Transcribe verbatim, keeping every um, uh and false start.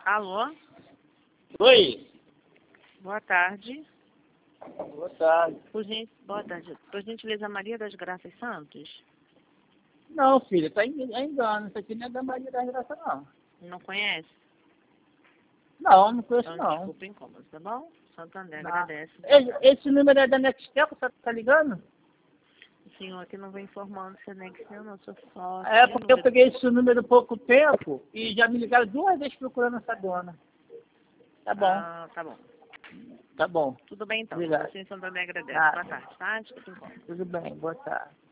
Alô? Oi. Boa tarde. Boa tarde. Por gen... Boa tarde. Por gentileza, Maria das Graças Santos? Não, filha, tá en- é engano. Isso aqui não é da Maria da Graça, não. Não conhece? Não, não conheço, Então, não. desculpa o incômodo, tá bom? Santander não. agradece. Esse, esse número é da Nextel, você tá ligando? O senhor aqui não vem informando se é Nextel, não. Sou só É de porque eu número. peguei esse número há pouco tempo e já me ligaram duas vezes procurando essa dona. Tá bom, Ah, tá bom. tá bom. Tudo bem, então. Obrigado. Você em Santander agradece. Ah, Boa tarde, tá? Desculpa o incômodo. tudo bem, boa tarde.